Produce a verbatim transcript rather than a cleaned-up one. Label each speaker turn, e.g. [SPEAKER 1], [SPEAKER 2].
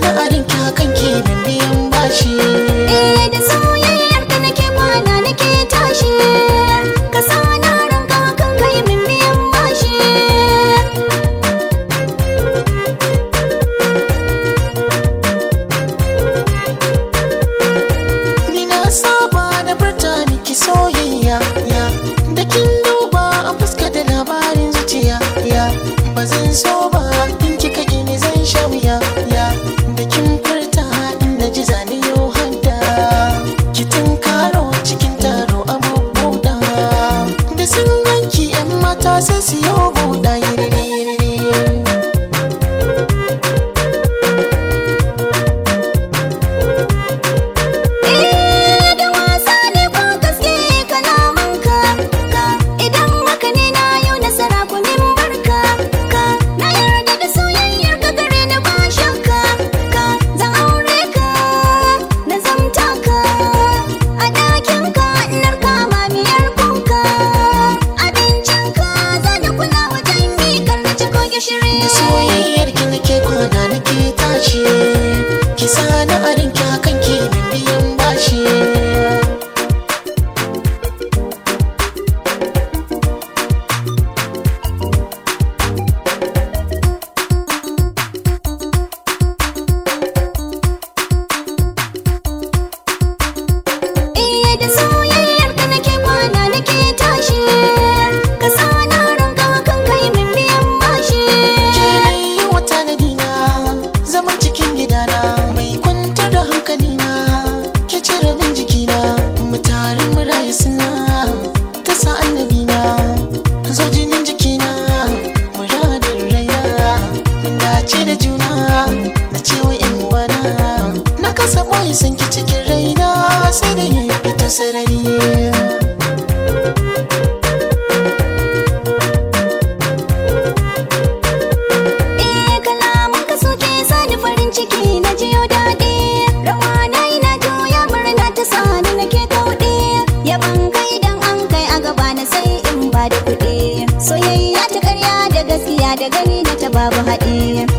[SPEAKER 1] sani a rinka kan ke biyan bashi.
[SPEAKER 2] Eh da soyayyar ka nake kwana nake tashi, ka sana ranka kan kai min biyan bashi.
[SPEAKER 1] Ni na saba da furta miki soyayya ya, da kin duba a fuska da labarin zuciya ya. Ba zan so ba in kika gini zan sha wuya ya, da kin furta inda ji zane yau hada. Ki tunkaro cikin taro a buɗa, da sun ganki yan mata sai su yi buɗa yiri.
[SPEAKER 2] Eh da wasa ne ko gaske kalamanka ka, idan haka ne na yau nasara ku min barka ka. Na yarda da soyayyar ka gare ni ba shakka ka, zan aure ka na zamta ka. A ɗakin ka narka mamiyar kuka, abincin ka zana kula wajen mikar na ciko gishiri.
[SPEAKER 1] Da soyayyar ki nake kwana nake tashi, ki sani a rinka kan ke biyan bashi.
[SPEAKER 2] Eh da soyayyar ka nake kwana nake tashi, ka sana ranka kan kai min biyan bashi.
[SPEAKER 1] Ke yi wa tanadina zaman cikin gidana, mai kwantar da hankalina ke cire min jikina. Mu tare mu rayu suna ta sa annabina, zo jinin jikina muradin raya. Mun dace da juna na cewa yan uwana, na kasa boye san ki cikin raina sai da ya fito sarari.
[SPEAKER 2] Eh kalaman ka suke sani farin ciki na jiyo daɗi, rawa na yi na juya murna ta sani nake kauɗe. Yaban kai dan an kai a gaba na sai in ba da kuɗi, soyayya ta ƙarya da gaskiya da gani na ta babu haɗi.